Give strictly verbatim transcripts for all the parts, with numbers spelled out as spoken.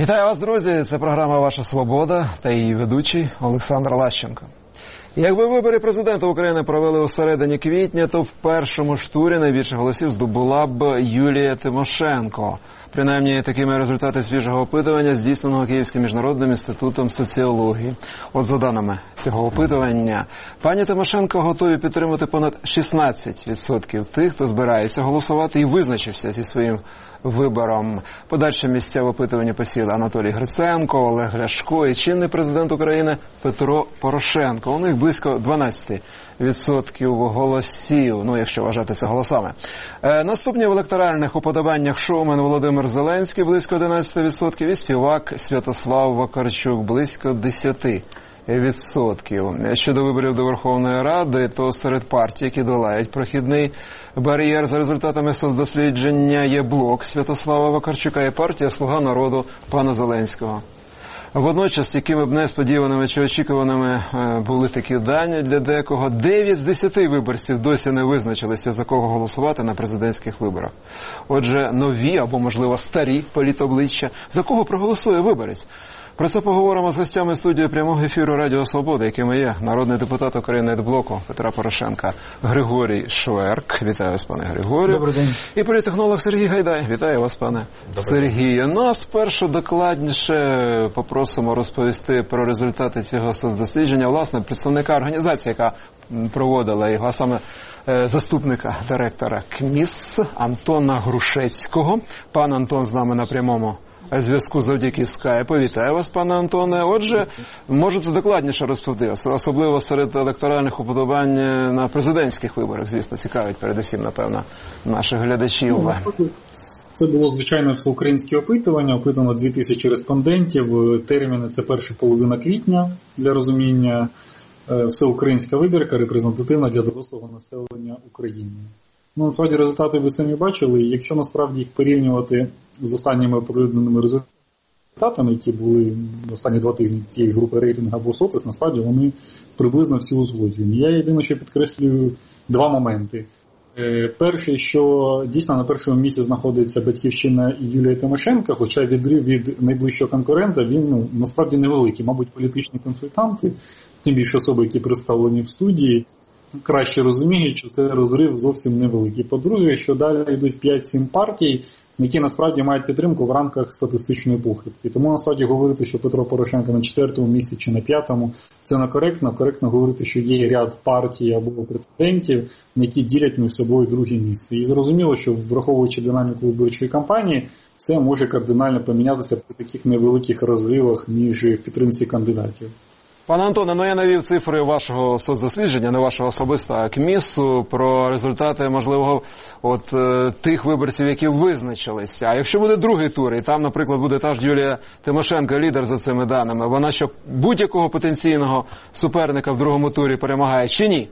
Вітаю вас, друзі! Це програма «Ваша свобода» та її ведучий Олександр Лащенко. Якби вибори президента України провели у середині квітня, то в першому ж турі найбільше голосів здобула б Юлія Тимошенко. Принаймні, такими результати свіжого опитування, здійсненого Київським міжнародним інститутом соціології. От за даними цього опитування, пані Тимошенко готові підтримати понад шістнадцять відсотків тих, хто збирається голосувати і визначився зі своїм вибором. Подальші місця в опитуванні посіли Анатолій Гриценко, Олег Ляшко і чинний президент України Петро Порошенко. У них близько дванадцять відсотків голосів, ну, якщо вважати це голосами. Е, наступні в електоральних уподобаннях шоумен Володимир Зеленський близько одинадцять відсотків і співак Святослав Вакарчук близько десять відсотків. Щодо виборів до Верховної Ради, то серед партій, які долають прохідний бар'єр за результатами соцдослідження, є блок Святослава Вакарчука і партія «Слуга народу» пана Зеленського. Водночас, якими б несподіваними чи очікуваними були такі дані для декого, дев'ять з десяти виборців досі не визначилися, за кого голосувати на президентських виборах. Отже, нові або, можливо, старі політобличчя. За кого проголосує виборець? Про це поговоримо з гостями студії прямого ефіру Радіо Свобода, якими є народний депутат України від блоку Петра Порошенка Григорій Шверк. Вітаю вас, пане Григорію. Добрий день. І політтехнолог Сергій Гайдай. Вітаю вас, пане Сергію. Ну, а спершу докладніше попросимо розповісти про результати цього соцдослідження, власне, представника організації, яка проводила його, а саме заступника директора КМІС Антона Грушецького. Пан Антон з нами на прямому зв'язку завдяки скайпу. Вітаю вас, пане Антоне. Отже, можете докладніше розповісти, особливо серед електоральних уподобань на президентських виборах, звісно, цікавить передусім, напевно, наших глядачів. Ну, це було, звичайно, всеукраїнське опитування, опитано дві тисячі респондентів, терміни – це перша половина квітня, для розуміння, всеукраїнська вибірка, репрезентативна для дорослого населення України. Ну, насправді, результати ви самі бачили, і якщо насправді їх порівнювати з останніми оприлюдненими результатами, які були останні два тижні тієї групи рейтингу або соцес, насправді вони приблизно всі узгоджені. Я єдине, що підкреслюю два моменти. Перший, що дійсно на першому місці знаходиться батьківщина Юлія Тимошенко, хоча відрив від найближчого конкурента, він ну, насправді невеликий. Мабуть, політичні консультанти, тим більше особи, які представлені в студії, краще розуміють, що це розрив зовсім невеликий. По-друге, що далі йдуть п'ять-сім партій, які насправді мають підтримку в рамках статистичної похибки. Тому насправді говорити, що Петро Порошенко на четвертому місці чи на п'ятому, це некоректно. Коректно говорити, що є ряд партій або претендентів, які ділять між собою друге місце. І зрозуміло, що враховуючи динаміку виборчої кампанії, все може кардинально помінятися при таких невеликих розривах між підтримці кандидатів. Пане Антоне, ну я навів цифри вашого соцдослідження, не вашого особисто, а КМІСу, про результати, можливо, от е, тих виборців, які визначилися. А якщо буде другий тур, і там, наприклад, буде та ж Юлія Тимошенко, лідер за цими даними, вона що будь-якого потенційного суперника в другому турі перемагає чи ні?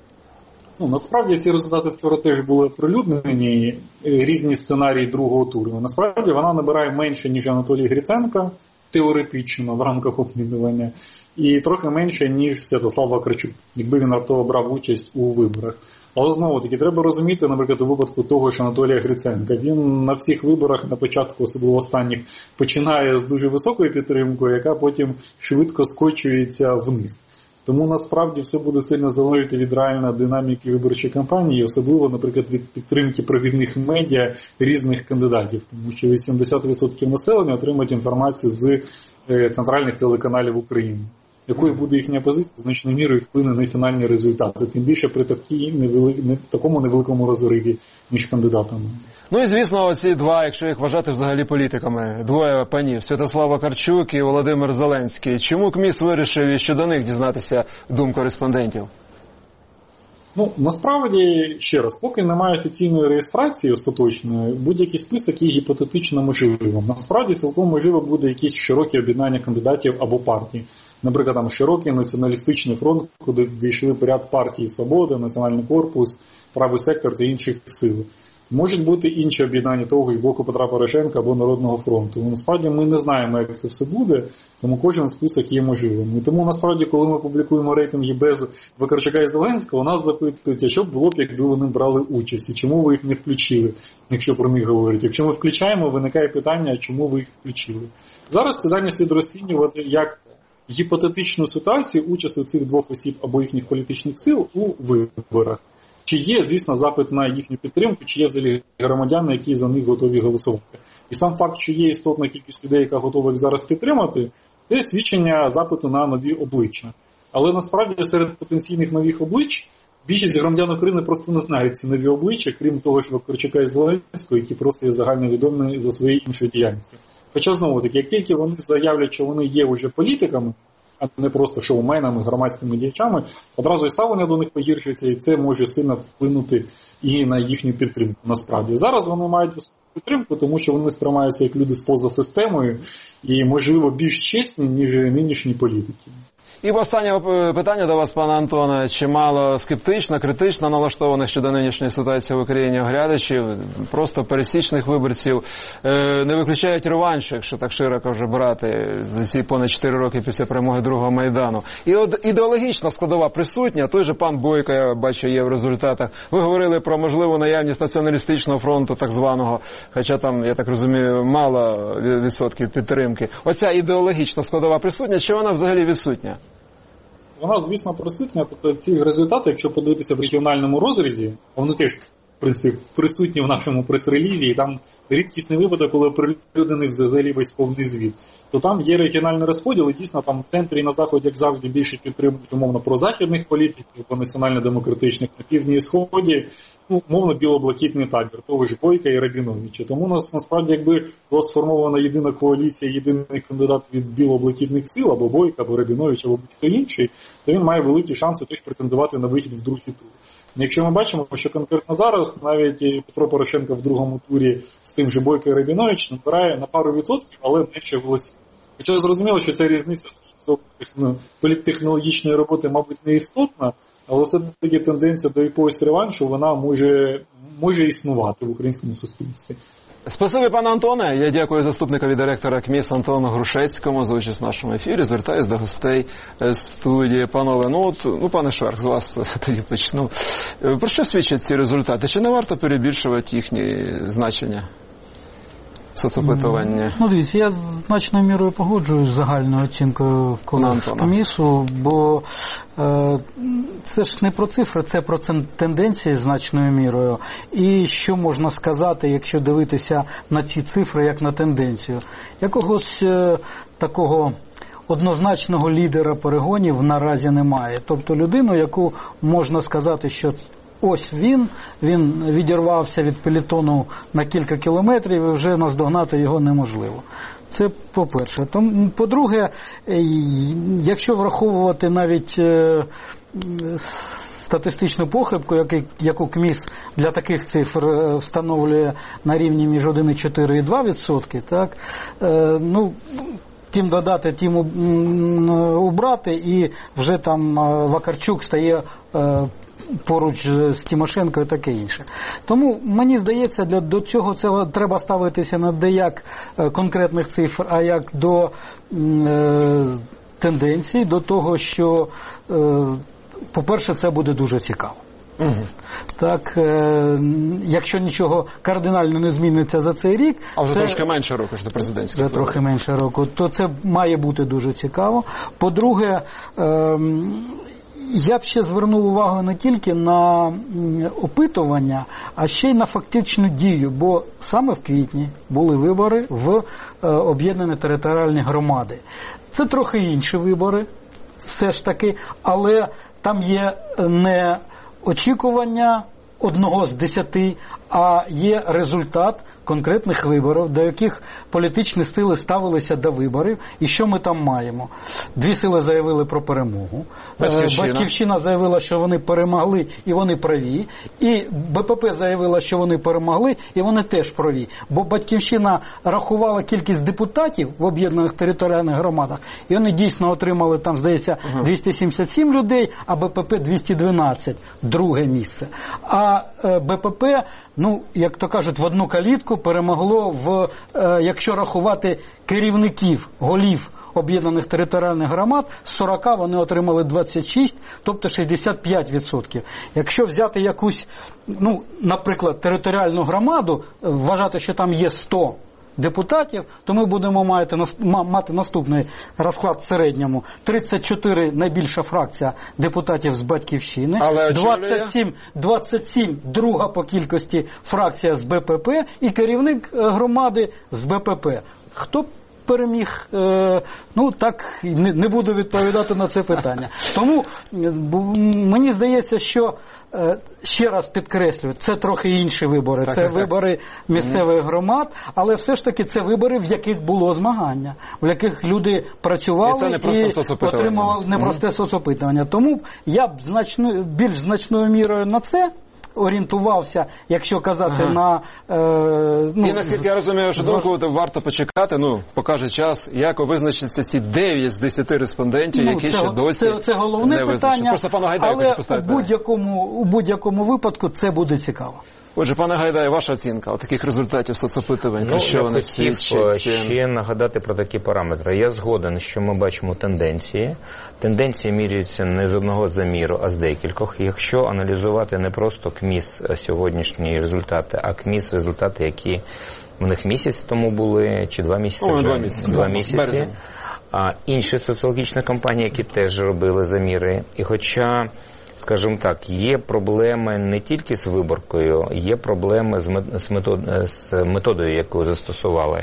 Ну, насправді ці результати вчора теж були оприлюднені, різні сценарії другого туру. Насправді вона набирає менше, ніж Анатолій Гриценко, теоретично в рамках опитування, і трохи менше, ніж Святослав Вакарчук, якби він раптово брав участь у виборах. Але знову-таки треба розуміти, наприклад, у випадку того ж Анатолія Гриценка, він на всіх виборах, на початку, особливо останніх, починає з дуже високою підтримкою, яка потім швидко скочується вниз. Тому насправді все буде сильно залежати від реальної динаміки виборчої кампанії, особливо, наприклад, від підтримки провідних медіа різних кандидатів. Тому що вісімдесят відсотків населення отримують інформацію з центральних телеканалів України. Якою буде їхня позиція, значною мірою вплине на фінальні результати. Тим більше при такій невели... не... такому невеликому розриві між кандидатами. Ну і, звісно, оці два, якщо їх вважати взагалі політиками, двоє панів, Святослав Вакарчук і Володимир Зеленський. Чому КМІС вирішив і щодо них дізнатися думку респондентів? Ну, насправді, ще раз, поки немає офіційної реєстрації остаточної, будь-який список є гіпотетично можливим. Насправді, цілком можливо буде якісь широкі об'єднання кандидатів або партій. Наприклад, там широкий націоналістичний фронт, куди війшли ряд партій «Свобода», «Національний корпус», «Правий сектор» та інших сил. Можуть бути інші об'єднання того ж блоку Петра Порошенка або Народного фронту. Насправді ми не знаємо, як це все буде, тому кожен список є можливим. І тому насправді, коли ми публікуємо рейтинги без Вакарчука і Зеленського, нас запитують, а що б було б, якби вони брали участь, і чому ви їх не включили, якщо про них говорять. Якщо ми включаємо, виникає питання, чому ви їх включили. Зараз це дані слід розцінювати як гіпотетичну ситуацію участі цих двох осіб або їхніх політичних сил у виборах. Чи є, звісно, запит на їхню підтримку, чи є взагалі громадяни, які за них готові голосувати. І сам факт, що є істотна кількість людей, яка готова їх зараз підтримати, це свідчення запиту на нові обличчя. Але насправді серед потенційних нових облич більшість громадян України просто не знають ці нові обличчя, крім того, що Вакарчука і Зеленського, які просто є загальновідомі за своєю іншою діяльністю. Хоча, знову-таки, як тільки вони заявлять, що вони є вже політиками, а не просто шоуменами, громадськими діячами, одразу і ставлення до них погіршується, і це може сильно вплинути і на їхню підтримку. Насправді зараз вони мають підтримку, тому що вони сприймаються як люди поза системою і, можливо, більш чесні, ніж нинішні політики. І останнє питання до вас, пане Антоне. Чимало скептично, критично налаштованих щодо нинішньої ситуації в Україні оглядачів, просто пересічних виборців, не виключають реванш, якщо так широко вже брати, за ці понад чотири роки після перемоги Другого Майдану. І от ідеологічна складова присутня, той же пан Бойко, я бачу, є в результатах. Ви говорили про можливу наявність націоналістичного фронту, так званого, хоча там, я так розумію, мало відсотків підтримки. Оця ідеологічна складова присутня, чи вона взагалі відсутня? Вона, звісно, присутня. Тобто ці результати, якщо подивитися в регіональному розрізі, вони теж, в принципі, присутні в нашому прес-релізі, і там рідкісний випадок, коли оприлюднений взагалі весь повний звіт, то там є регіональний розподіл, і дійсно там в центрі і на заході, як завжди, більше підтримують, умовно, прозахідних політиків, по національно-демократичних, на півдні і сході, ну, мовно, біло-блакитний табір, того ж Бойка і Рабіновича. Тому у нас, насправді, якби була сформована єдина коаліція, єдиний кандидат від біло-блакитних сил, або Бойка, або Рабінович, або будь-хто інший, то він має великі шанси теж претендувати на вихід в другий тур. Якщо ми бачимо, що конкретно зараз навіть Петро Порошенко в другому турі з тим же Бойко і Рабінович набирає на пару відсотків, але менше голосів. Хоча зрозуміло, що ця різниця стосовно політтехнологічної роботи, мабуть, не істотна, але все-таки тенденція до якогось реваншу, вона може, може існувати в українському суспільстві. Спасибі, пане Антоне. Я дякую заступникові директора КМІС Антону Грушецькому за участь в нашому ефірі. Звертаюсь до гостей студії. Панове, ну, от, ну, пане Шверк, з вас тоді почну. Про що свідчать ці результати? Чи не варто перебільшувати їхні значення? Соцопитування. Ну, дивіться, я значною мірою погоджуюсь з загальною оцінкою колег з КМІСу, бо е, це ж не про цифри, це про тенденції значною мірою. І що можна сказати, якщо дивитися на ці цифри, як на тенденцію? Якогось е, такого однозначного лідера перегонів наразі немає. Тобто людину, яку можна сказати, що ось він, він відірвався від пелетону на кілька кілометрів і вже наздогнати його неможливо. Це по-перше. По-друге, якщо враховувати навіть статистичну похибку, яку КМІС для таких цифр встановлює на рівні між один цілих чотири десятих і два відсотки, так, ну, тим додати, тим убрати, і вже там Вакарчук стає поруч з Тимошенко і таке інше. Тому, мені здається, для, до цього це треба ставитися не де як конкретних цифр, а як до е, тенденцій, до того, що, е, по-перше, це буде дуже цікаво. Угу. Так, е, якщо нічого кардинально не зміниться за цей рік... А вже це, трошки менше року, що до президентських. Вже трохи менше року. То це має бути дуже цікаво. По-друге, е, я б ще звернув увагу не тільки на опитування, а ще й на фактичну дію, бо саме в квітні були вибори в об'єднані територіальні громади. Це трохи інші вибори, все ж таки, але там є не очікування одного з десяти, а є результат конкретних виборів, до яких політичні сили ставилися до виборів. І що ми там маємо? Дві сили заявили про перемогу. Батьківщина. Батьківщина заявила, що вони перемогли і вони праві. І БПП заявила, що вони перемогли і вони теж праві. Бо Батьківщина рахувала кількість депутатів в об'єднаних територіальних громадах, і вони дійсно отримали там, здається, двісті сімдесят сім людей, а БПП двісті дванадцять, друге місце. А БПП, ну, як то кажуть, в одну калітку перемогло в, якщо рахувати керівників, голів об'єднаних територіальних громад, з сорока вони отримали двадцять шість, тобто шістдесят п'ять відсотків. Якщо взяти якусь, ну, наприклад, територіальну громаду, вважати, що там є сто депутатів, то ми будемо мати, мати наступний розклад в середньому. тридцять чотири найбільша фракція депутатів з «Батьківщини», Але двадцять сім, двадцять сім друга по кількості фракція з Б П П і керівник громади з Б П П. Хто переміг? Ну, так, не буду відповідати на це питання. Тому мені здається, що, ще раз підкреслюю, це трохи інші вибори. Так, це так, вибори так. місцевих громад, але все ж таки це вибори, в яких було змагання, в яких люди працювали і, і отримували непросте mm-hmm. соцопитування. Тому я б значно, більш значною мірою на це орієнтувався, якщо казати ага. на... Е, ну, і наскільки я розумію, що думку варто почекати, ну, покаже час, як визначиться ці дев'ять з десяти респондентів, ну, які це, ще досі це, це головне не питання, Просто пану Гайдаю але поставити. у будь-якому, у будь-якому випадку це буде цікаво. Отже, пане Гайдай, ваша оцінка от таких результатів соцопитувань, ну, про що вони свідчать? Ще нагадати про такі параметри. Я згоден, що ми бачимо тенденції. Тенденції міряються не з одного заміру, а з декількох. Якщо аналізувати не просто КМІС сьогоднішні результати, а КМІС результати, які в них місяць тому були, чи два місяці? О, вже, два місяці. Два місяці. А інші соціологічні компанії, які теж робили заміри. І хоча... Скажімо так, є проблеми не тільки з виборкою, є проблеми з, метод... з методою, яку застосували.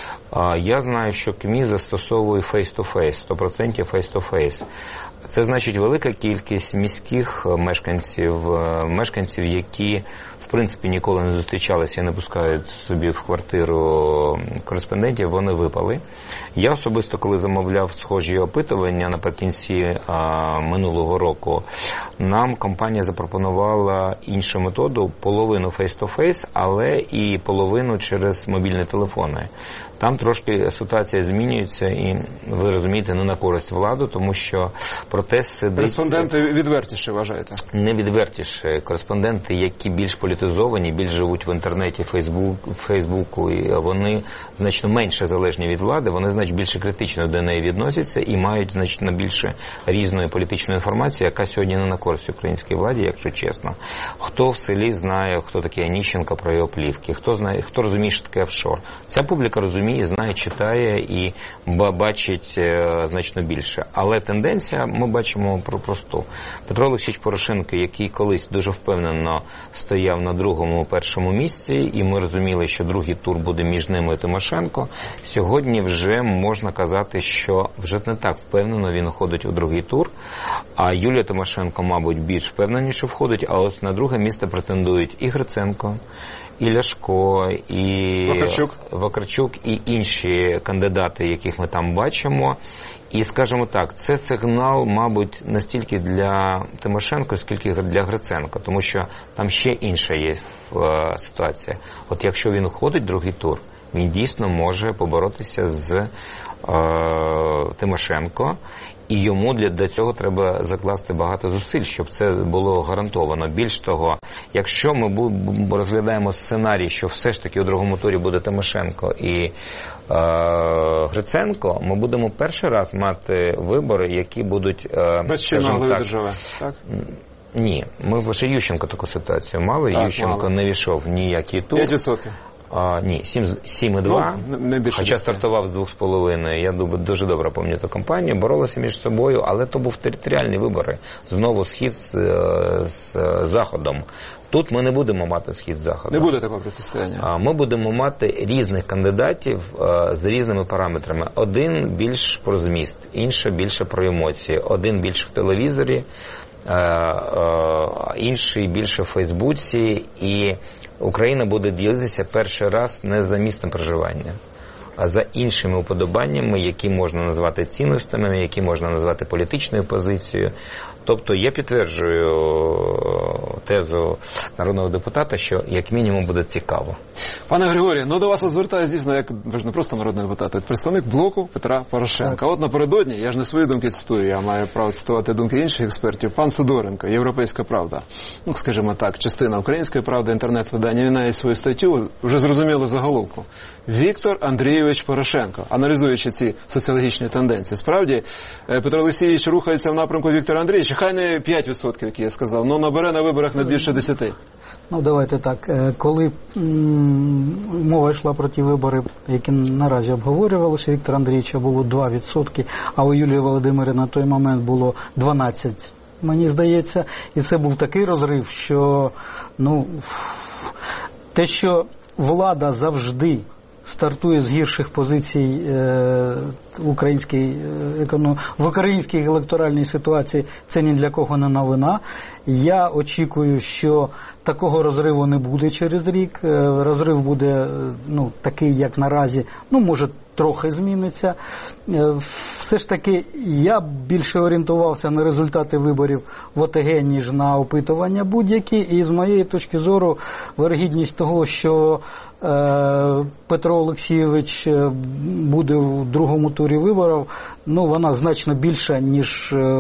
Я знаю, що КМІ застосовує face-to-face, сто відсотків face-to-face. Це значить велика кількість міських мешканців, мешканців, які в принципі ніколи не зустрічалися і не пускають собі в квартиру кореспондентів, вони випали. Я особисто, коли замовляв схожі опитування наприкінці а, минулого року, нам компанія запропонувала іншу методу, половину face-to-face, але і половину через мобільні телефони. Там трошки ситуація змінюється і, ви розумієте, не на користь влади, тому що протест сидить... Кореспонденти відвертіше вважаєте? Не відвертіше. Кореспонденти, які більш політизовані, більш живуть в інтернеті, Фейсбук, Фейсбуку, і вони значно менше залежні від влади, вони значно більше критично до неї відносяться і мають значно більше різної політичної інформації, яка сьогодні не на користь українській владі, якщо чесно. Хто в селі знає, хто такий Аніщенко, про його плівки, хто знає, хто розуміє, що таке офшор. Ця публіка розуміє, знає, читає і бачить значно більше. Але тенденція ми бачимо про просту. Петро Олексійович Порошенко, який колись дуже впевнено стояв на другому, першому місці, і ми розуміли, що другий тур буде між ними і Тимошенко, сьогодні вже можна казати, що вже не так впевнено він входить у другий тур, а Юлія Тимошенко, мабуть, більш впевненіше входить, а ось на друге місце претендують і Гриценко, і Ляшко, і Вакарчук. Вакарчук, і інші кандидати, яких ми там бачимо. І, скажімо так, це сигнал, мабуть, не стільки для Тимошенко, скільки для Гриценка, тому що там ще інша є е, ситуація. От якщо він входить в другий тур, він дійсно може поборотися з е, Тимошенко, і йому для, для цього треба закласти багато зусиль, щоб це було гарантовано. Більш того, якщо ми бу, розглядаємо сценарій, що все ж таки у другому турі буде Тимошенко і е, Гриценко, ми будемо перший раз мати вибори, які будуть... Е, без чинного глави держави, так? Ні, ми вже Ющенко таку ситуацію мали, так, Ющенко мало. Не війшов в ніякий тур. п'ять відсотків. А, ні, сім і два, ну, хоча стартував з двох з половиною. Я дуже добре пам'ятаю ту кампанію, боролися між собою, але то був територіальні вибори. Знову схід з, з Заходом. Тут ми не будемо мати схід з Заходом. Не буде такого протистояння. Ми будемо мати різних кандидатів з різними параметрами. Один більш про зміст, інший більше про емоції. Один більше в телевізорі, інший більше в Фейсбуці, і Україна буде ділитися перший раз не за місцем проживання, а за іншими уподобаннями, які можна назвати цінностями, які можна назвати політичною позицією. Тобто я підтверджую тезу народного депутата, що як мінімум буде цікаво. Пане Григорію, ну до вас звертаюся дійсно, як ви ж не просто народний депутат, а представник блоку Петра Порошенка. От напередодні, я ж не свої думки цитую, я маю право цитувати думки інших експертів, пан Сидоренко, «Європейська правда», ну, скажімо так, частина «Української правди», інтернет-видання, він навіть свою статтю, вже зрозуміло заголовку, Віктор Андрійович Порошенко, аналізуючи ці соціологічні тенденції. Справді, Петро Олексійович рухається в напрямку Віктора Андрійовича, хай не п'ять відсотків, як я сказав, але набере на виборах не більше десяти. Ну, давайте так. Коли м, мова йшла про ті вибори, які наразі обговорювалися, Віктора Андрійовича було два відсотки, а у Юлії Володимирівни на той момент було дванадцять, мені здається. І це був такий розрив, що, ну, те, що влада завжди стартує з гірших позицій е, в, українській, е, в українській електоральній ситуації, це ні для кого не новина. Я очікую, що такого розриву не буде через рік. Е, розрив буде, ну, такий, як наразі, ну, може, трохи зміниться. Е, все ж таки, я більше орієнтувався на результати виборів в ОТГ, ніж на опитування будь-які. І з моєї точки зору, вирогідність того, що е, Петро Олексійович буде в другому турі виборів, ну, вона значно більша, ніж е,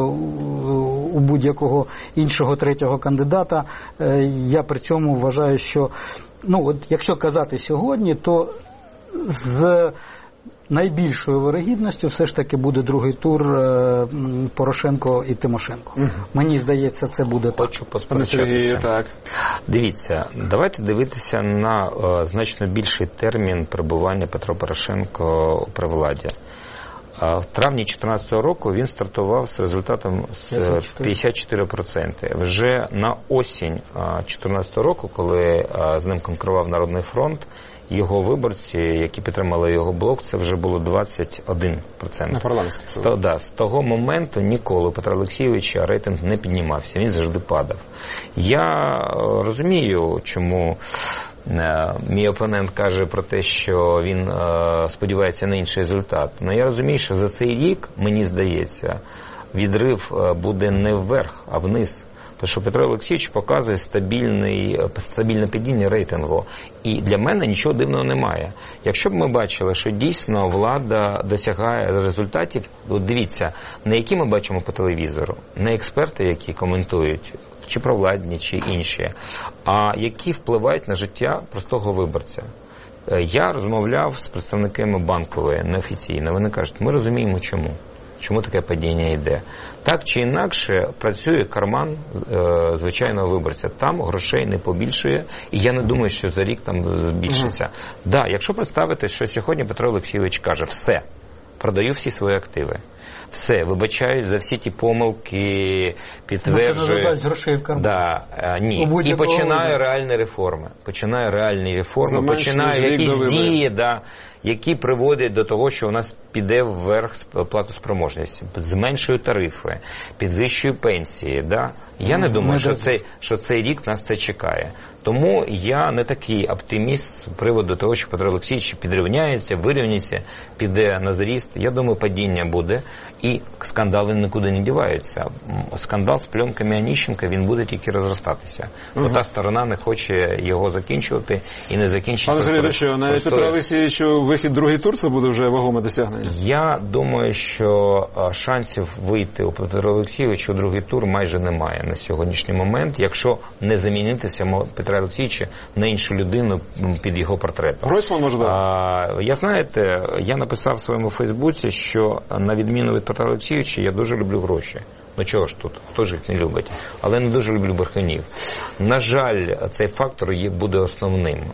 у будь-якого іншого третього кандидата. Е, я при цьому вважаю, що, ну, от якщо казати сьогодні, то з найбільшою вирогідністю все ж таки буде другий тур е, Порошенко і Тимошенко. Угу. Мені здається, це буде так. Хочу посперечатися. Так. Дивіться, давайте дивитися на е, значно більший термін перебування Петра Порошенко при владі. А в травні дві тисячі чотирнадцятого року він стартував з результатом п'ятдесят чотири відсотки. Вже на осінь дві тисячі чотирнадцятого року, коли з ним конкурував Народний фронт, його виборці, які підтримали його блок, це вже було двадцять один відсоток. На парламентських. З, да, з того моменту ніколи Петра Олексійовича рейтинг не піднімався, він завжди падав. Я розумію, чому мій опонент каже про те, що він е, сподівається на інший результат. Але я розумію, що за цей рік, мені здається, відрив буде не вверх, а вниз. Тому що Петро Олексійович показує стабільний, стабільне падіння рейтингу. І для мене нічого дивного немає. Якщо б ми бачили, що дійсно влада досягає результатів, от дивіться, на які ми бачимо по телевізору, не експерти, які коментують, чи провладні, чи інші, а які впливають на життя простого виборця. Я розмовляв з представниками Банкової неофіційно. Вони кажуть, ми розуміємо чому. Чому таке падіння йде. Так чи інакше працює карман е, звичайного виборця. Там грошей не побільшує, і я не думаю, що за рік там збільшиться. Так, mm-hmm. да, якщо представити, що сьогодні Петро Олексійович каже, все, продаю всі свої активи. Все, вибачають за всі ті помилки, підтверджую. Це не грошей в карман. Да, ні. І починає реальні реформи. Починає реальні реформи, починає якісь дії, да, які приводять до того, що у нас піде вверх платоспроможність, зменшує тарифи, підвищує пенсії. Да? Я не думаю, що цей, що цей рік нас це чекає. Тому я не такий оптиміст з приводу того, що Петро Олексійович підрівняється, вирівняється, піде на зріст. Я думаю, падіння буде, і скандали нікуди не діваються. Скандал з пленками Аніщенка, він буде тільки розростатися. Бо угу. та сторона не хоче його закінчувати і не закінчить. Пане Сергію, що навіть Петро Олексійовичу вихід другий тур, це буде вже вагоме досягнення? Я думаю, що шансів вийти у Петра Олексійовича у другий тур майже немає на сьогоднішній момент, якщо не замінитися Петра Олексійовича на іншу людину під його портретом. Гройсман, можливо? А, я, знаєте, я написав в своєму Фейсбуці, що на відміну від Петра Олексійовича я дуже люблю гроші. Ну чого ж тут? Хто ж їх не любить? Але не дуже люблю брехунів. На жаль, цей фактор є, буде основним,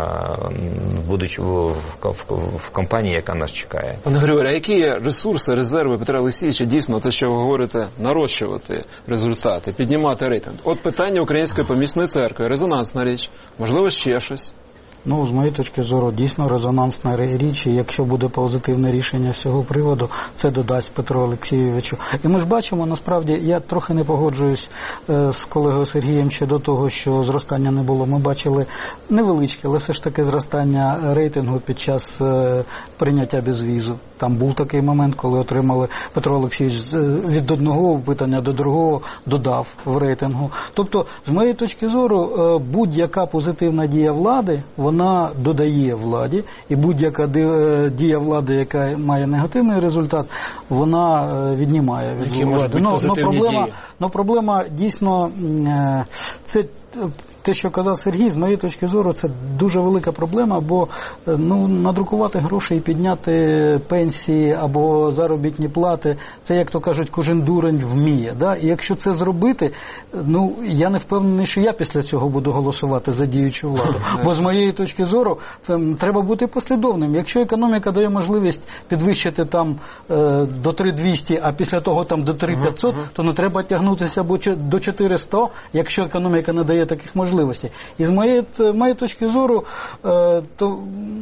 будучи в, в, в кампанії, яка нас чекає. Пане Григорію, а які є ресурси, резерви Петра Олексійовича дійсно, те, що ви говорите, нарощувати результати, піднімати рейтинг? От питання Української помісної церкви, резонансна річ, можливо, ще щось? Ну, з моєї точки зору, дійсно резонансна річ, і якщо буде позитивне рішення з цього приводу, це додасть Петру Олексійовичу. І ми ж бачимо, насправді, я трохи не погоджуюсь е, з колегою Сергієм щодо того, що зростання не було. Ми бачили невеличке, але все ж таки зростання рейтингу під час е, прийняття безвізу. Там був такий момент, коли отримали Петро Олексійович від одного опитання до другого додав в рейтингу. Тобто, з моєї точки зору, е, будь-яка позитивна дія влади, вона додає владі, і будь-яка дія влади, яка має негативний результат, вона віднімає від влади. Но, но, проблема, но проблема дійсно, це те, що казав Сергій, з моєї точки зору, це дуже велика проблема, бо ну, надрукувати гроші і підняти пенсії або заробітні плати, це, як то кажуть, кожен дурень вміє. Да? І якщо це зробити, ну, я не впевнений, що я після цього буду голосувати за діючу владу. Бо з моєї точки зору, це, треба бути послідовним. Якщо економіка дає можливість підвищити там е, до три тисячі двісті, а після того там до три тисячі п'ятсот, то не треба тягнутися до чотириста, якщо економіка не дає таких можливостей. І з моєї, моєї точки зору, е, то,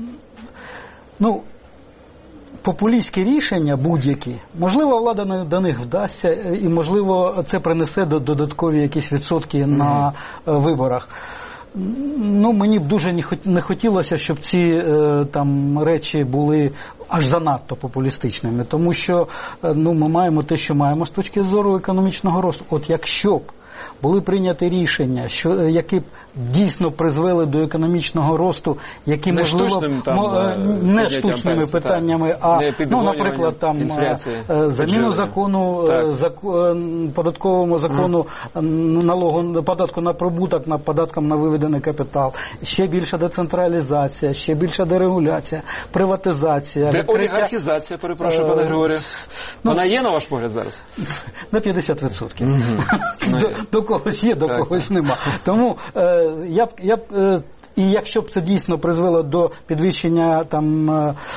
ну, популістські рішення будь-які, можливо, влада не до них вдасться, і, можливо, це принесе додаткові якісь відсотки mm-hmm. на е, виборах. Ну, мені б дуже не хотілося, щоб ці е, там речі були аж занадто популістичними, тому що ну, ми маємо те, що маємо з точки зору економічного росту. От якщо б були прийняті рішення, що, які б дійсно призвели до економічного росту, які, не можливо, штучним, там, не штучними пенсії, питаннями, а, ну, наприклад, там, інфляції, заміну закону, закон, податковому закону, налогу, податку на прибуток, на податком на виведений капітал, ще більша децентралізація, ще більша дерегуляція, приватизація. Де олігархізація, перепрошую, пане Григорію. Ну, вона є, на ваш погляд, зараз? На п'ятдесят відсотків. Mm-hmm. до, до когось є, до так. когось нема. Тому е, я б, я б е, і якщо б це дійсно призвело до підвищення там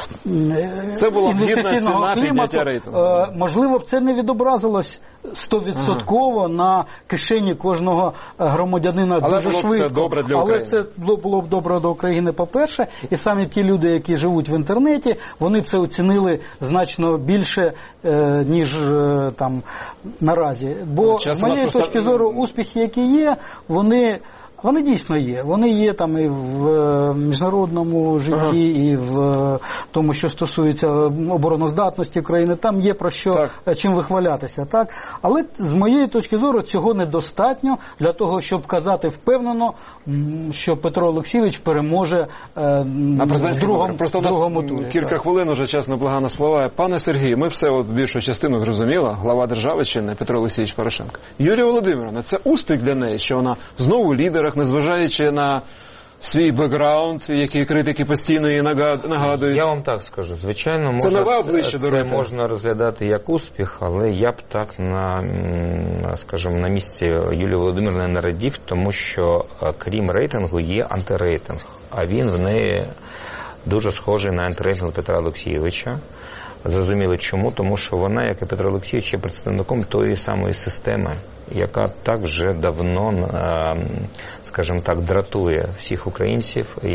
це була б гідна ціна підняття рейтингу. Е, можливо б це не відобразилось стовідсотково ага. на кишені кожного громадянина але дуже швидко. Це добре для України. Але це було б добре до України, по-перше, і самі ті люди, які живуть в інтернеті, вони б це оцінили значно більше, е, ніж е, там наразі. Бо з моєї точки просто... зору успіхи, які є, вони Вони дійсно є. Вони є там і в міжнародному житті, ага. і в тому, що стосується обороноздатності країни. Там є про що, так. чим вихвалятися. Так? Але з моєї точки зору цього недостатньо для того, щоб казати впевнено, що Петро Олексійович переможе е, в другому, Просто в другому турі. Кілька так. хвилин уже чесно благана слова. Пане Сергій, ми все от більшу частину зрозуміли. Глава держави чи не Петро Олексійович Порошенко. Юлія Володимирівна, це успіх для неї, що вона знову в лідерах, незважаючи на свій бекграунд, який критики постійно її нагадують. Я вам так скажу. Звичайно, це, можна, обличчя, це можна розглядати як успіх, але я б так на, скажімо, на місці Юлії Володимирівни не радів, тому що крім рейтингу є антирейтинг, а він в неї дуже схожий на антирейтинг Петра Олексійовича. Зрозуміло чому, тому що вона, як і Петро Олексійович, є представником тої самої системи, яка так вже давно, скажімо так, дратує всіх українців і,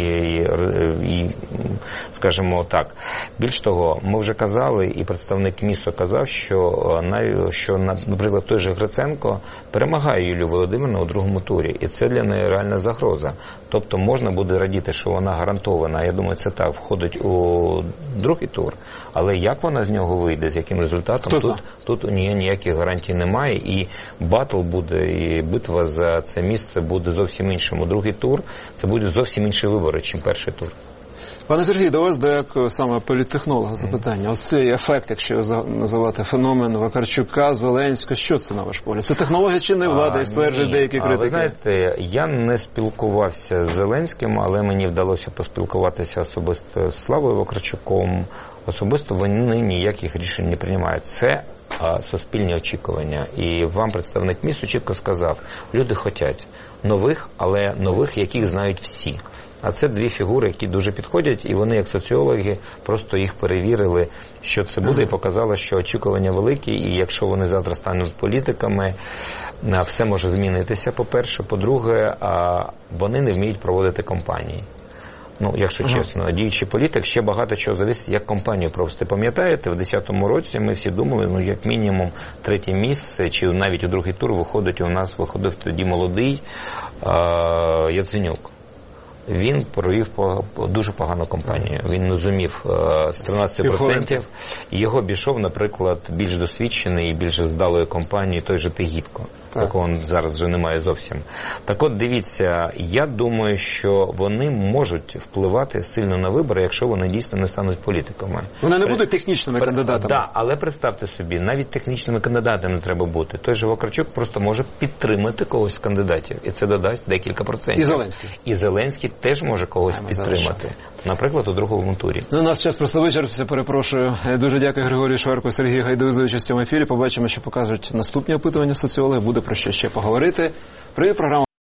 і скажімо так. Більш того, ми вже казали, і представник МІСО казав, що, що наприклад, той же Гриценко перемагає Юлію Володимирівну у другому турі, і це для неї реальна загроза. Тобто можна буде радіти, що вона гарантована, я думаю, це так, входить у другий тур, але як вона з нього вийде, з яким результатом, тут, тут у неї ніяких гарантій немає, і батл буде, і битва за це місце буде зовсім іншим. У другий тур це будуть зовсім інші вибори, ніж перший тур. Пане Сергій, до вас, як саме політтехнолога, запитання. Ось цей ефект, якщо називати феномен Вакарчука, Зеленського, що це на ваш погляд? Це технологія чи не влада, як стверджують деякі критики? Ви знаєте, я не спілкувався з Зеленським, але мені вдалося поспілкуватися особисто з Славою Вакарчуком. Особисто вони ніяких рішень не приймають. Це а, суспільні очікування. І вам представник МІСу чітко сказав, люди хочуть нових, але нових, яких знають всі. А це дві фігури, які дуже підходять, і вони, як соціологи, просто їх перевірили, що це буде, і показали, що очікування великі, і якщо вони завтра стануть політиками, все може змінитися, по-перше. По-друге, вони не вміють проводити кампанії. Ну, якщо ага. чесно, діючий політик, ще багато чого зависить, як компанію провести. Пам'ятаєте, в десятому році ми всі думали, ну, як мінімум, третє місце, чи навіть у другий тур виходить, у нас виходив тоді молодий а, Яценюк. він провів по, по дуже погану кампанію. Він не зумів е, з тринадцять відсотків. Його обійшов, наприклад, більш досвідчений і більш здалої компанії той же Тигіпко. Такого зараз вже немає зовсім. Так от, дивіться, я думаю, що вони можуть впливати сильно на вибори, якщо вони дійсно не стануть політиками. Вони не будуть технічними кандидатами. Так, да, але представте собі, навіть технічними кандидатами не треба бути. Той же Вакарчук просто може підтримати когось з кандидатів, і це додасть декілька процентів. І Зеленський. І Зеленський теж може когось а, підтримати. Наприклад, у другому турі. Ну, у нас час просто вичерпався, перепрошую. Дуже дякую Григорію Шверку, Сергію Гайду за участь у цьому ефірі. Побачимо, що покажуть наступні опитування соціологів. Буде про що ще поговорити. Привіт, програма